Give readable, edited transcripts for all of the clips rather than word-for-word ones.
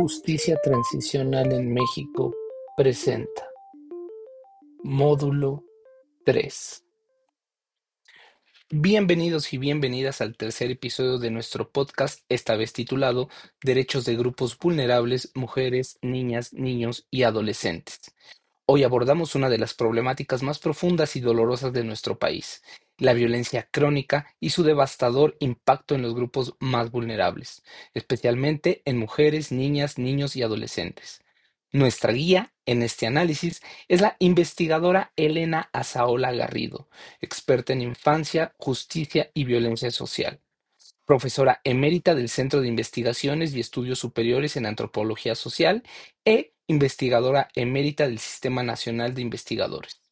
Justicia Transicional en México presenta Módulo 3. Bienvenidos y bienvenidas al tercer episodio de nuestro podcast, esta vez titulado Derechos de Grupos Vulnerables, Mujeres, Niñas, Niños y Adolescentes. Hoy abordamos una de las problemáticas más profundas y dolorosas de nuestro país, la violencia crónica y su devastador impacto en los grupos más vulnerables, especialmente en mujeres, niñas, niños y adolescentes. Nuestra guía en este análisis es la investigadora Elena Azaola Garrido, experta en infancia, justicia y violencia social, profesora emérita del Centro de Investigaciones y Estudios Superiores en Antropología Social e investigadora emérita del Sistema Nacional de Investigadores.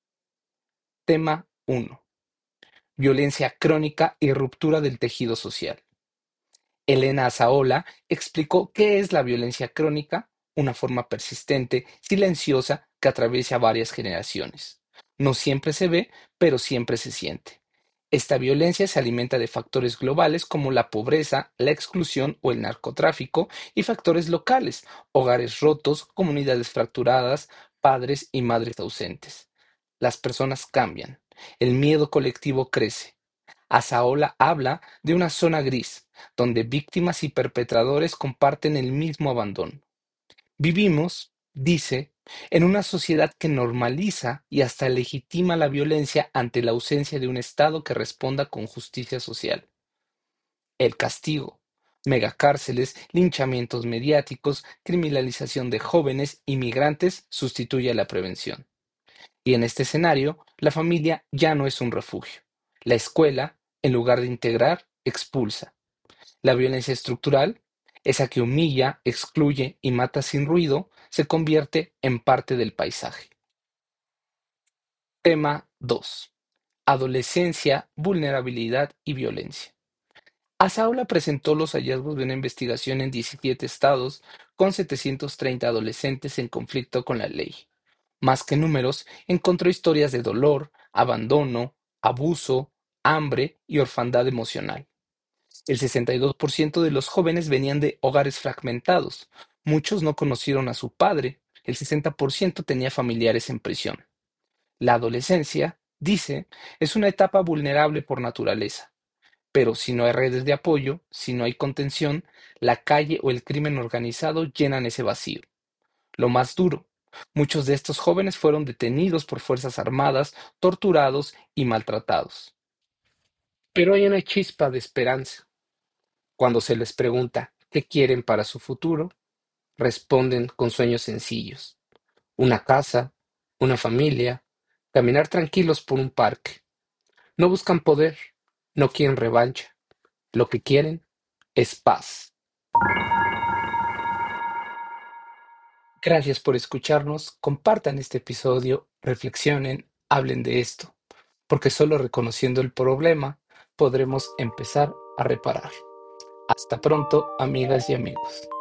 Tema 1. Violencia crónica y ruptura del tejido social. Elena Azaola explicó qué es la violencia crónica, una forma persistente, silenciosa, que atraviesa varias generaciones. No siempre se ve, pero siempre se siente. Esta violencia se alimenta de factores globales como la pobreza, la exclusión o el narcotráfico y factores locales, hogares rotos, comunidades fracturadas, padres y madres ausentes. Las personas cambian. El miedo colectivo crece. Azaola habla de una zona gris, donde víctimas y perpetradores comparten el mismo abandono. Vivimos, dice, en una sociedad que normaliza y hasta legitima la violencia ante la ausencia de un Estado que responda con justicia social. El castigo, megacárceles, linchamientos mediáticos, criminalización de jóvenes y migrantes sustituye a la prevención. Y en este escenario, la familia ya no es un refugio. La escuela, en lugar de integrar, expulsa. La violencia estructural, esa que humilla, excluye y mata sin ruido, se convierte en parte del paisaje. Tema 2. Adolescencia, vulnerabilidad y violencia. Asaola presentó los hallazgos de una investigación en 17 estados con 730 adolescentes en conflicto con la ley. Más que números, encontró historias de dolor, abandono, abuso, hambre y orfandad emocional. El 62% de los jóvenes venían de hogares fragmentados. Muchos no conocieron a su padre. El 60% tenía familiares en prisión. La adolescencia, dice, es una etapa vulnerable por naturaleza. Pero si no hay redes de apoyo, si no hay contención, la calle o el crimen organizado llenan ese vacío. Lo más duro, muchos de estos jóvenes fueron detenidos por fuerzas armadas, torturados y maltratados. Pero hay una chispa de esperanza. Cuando se les pregunta qué quieren para su futuro, responden con sueños sencillos. Una casa, una familia, caminar tranquilos por un parque. No buscan poder, no quieren revancha. Lo que quieren es paz. Gracias por escucharnos, compartan este episodio, reflexionen, hablen de esto, porque solo reconociendo el problema podremos empezar a reparar. Hasta pronto, amigas y amigos.